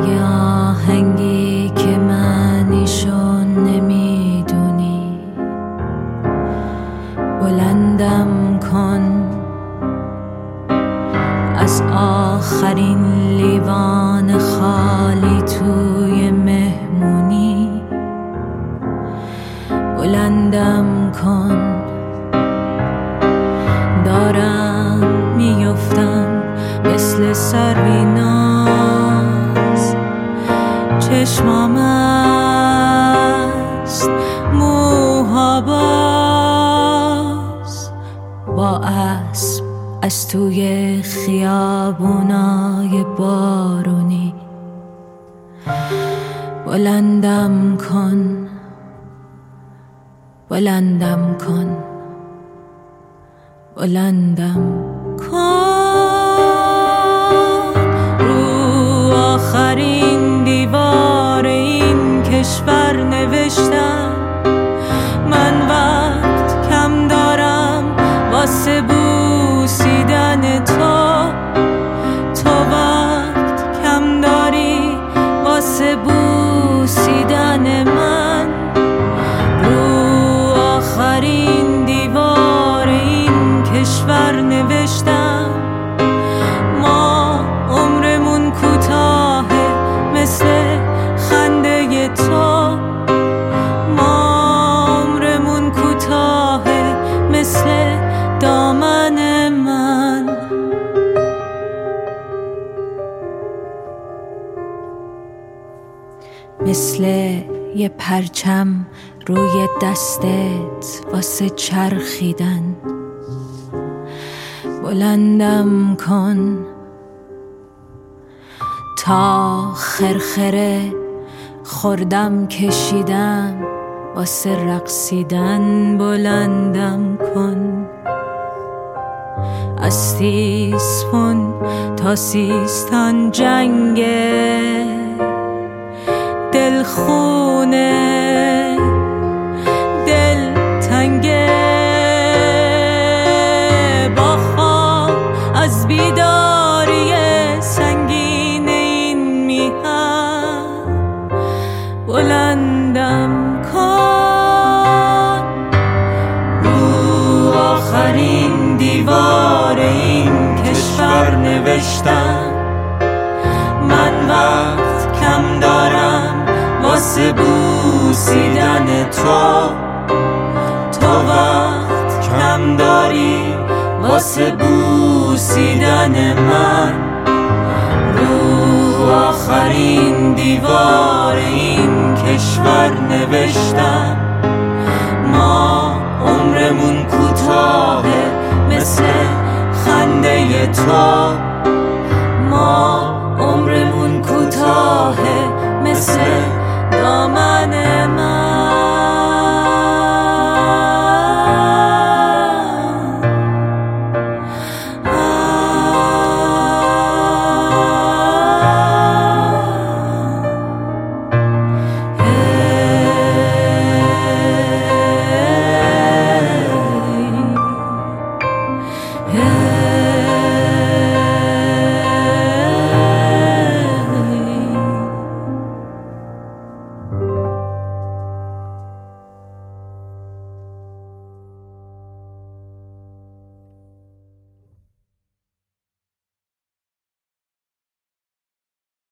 یه آهنگی که معنیشو نمیدونی، بلندم کن از آخرین لیوان خالی توی مهمونی، بلندم کن. دارم میفتم مثل سرویناز، چشمام است موها باز، با اسب از توی خیابونای بارونی، بلندم کن، بلندم کن، بلندم کن. رو آخرین دیوار این کشور نوشتم من وقت کم دارم واسه بوسیدن تو، تو وقت کم داری واسه بوسیدن من. رو آخرین دیوار این کشور نوشتم ما عمرمون کوتاهه مثل خنده تو، ما عمرمون کوتاهه مثل دامن من. مثل یه پرچم روی دستت واسه چرخیدن، بلندم کن تا خرخره خوردم کشیدم واسه رقصیدن، بلندم کن. از تیسفون تا سیستان جنگه دلخونه دلتنگه، با خواب از بیداری سنگین این میهن، بلندم کن. رو آخرین دیوار این کشور نوشتم من وقت کم دارم واسه بوسیدن تو، تو وقت کم داری واسه بوسیدن من. رو آخرین دیوار این کشور نوشتم ما عمرمون کوتاهه مثل خنده تو، ما عمرمون کوتاهه مثل دامن من.